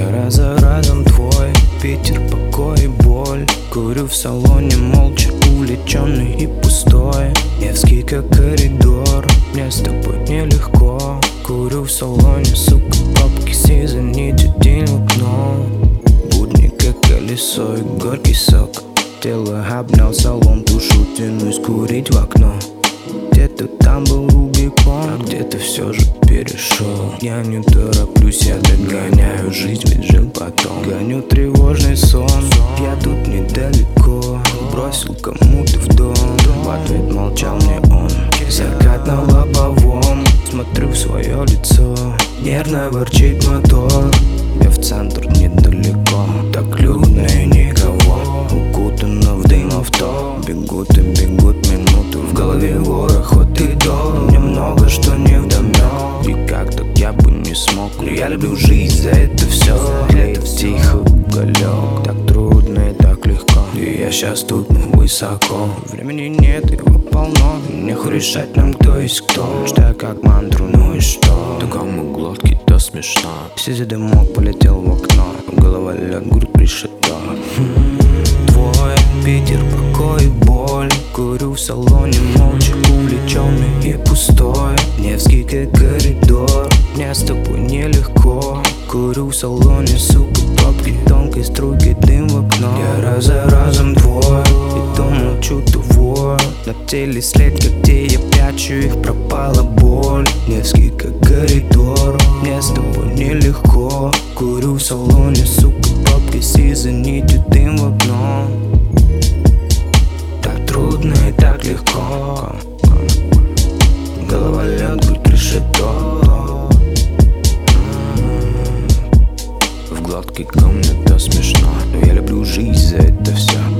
Я раз за разом твой Питер, покой и боль. Курю в салоне молча, увлеченный и пустой. Невский как коридор, мне с тобой нелегко. Курю в салоне, сука, папки сизанить день в окно. Будни как колесо и горький сок. Тело обнял салон, душу тянусь курить в окно. Где-то там был Рубикон, а где-то все же перешел. Я не тороплюсь, я догоняю жизнь, ведь жил потом. Гоню тревожный сон, я тут недалеко. Бросил кому-то в дом, в ответ молчал мне он. Закат на лобовом, смотрю в свое лицо. Нервно ворчит мотор, я в центр недалеко. Так людно и никого, укутано в дым авто. Бегут и бегут минуты, в голове ворох от и до. Мне много что не вдомёк, и как так я бы не смог. Но я люблю жизнь, за это все. Тлеет тихо уголек, так трудно и так легко. И я щас тут высоко, времени нет, его полно. Нехуй решать нам, кто есть кто. Читаю как мантру, ну и что? Да кому глотки, то смешно. Сизый дымок полетел в окно, голова лед, грудь пришита. Твой Питер, покой и боль. Курю в салоне молча, увлеченный и пустой. Невский как коридор, мне с тобой нелегко. Курю в салоне, сука, папки тонкой струйкой дым в окно. Я раз за разом твой, и то молчу, то вой. На теле след, где я прячу их, пропала боль. Невский как коридор, мне с тобой нелегко. Курю в салоне, сука, папки сизой нитью дым в окно. Так трудно и так легко. Голова лед, грудь решето. В гладкой комнате смешно, но я люблю жизнь, за это все.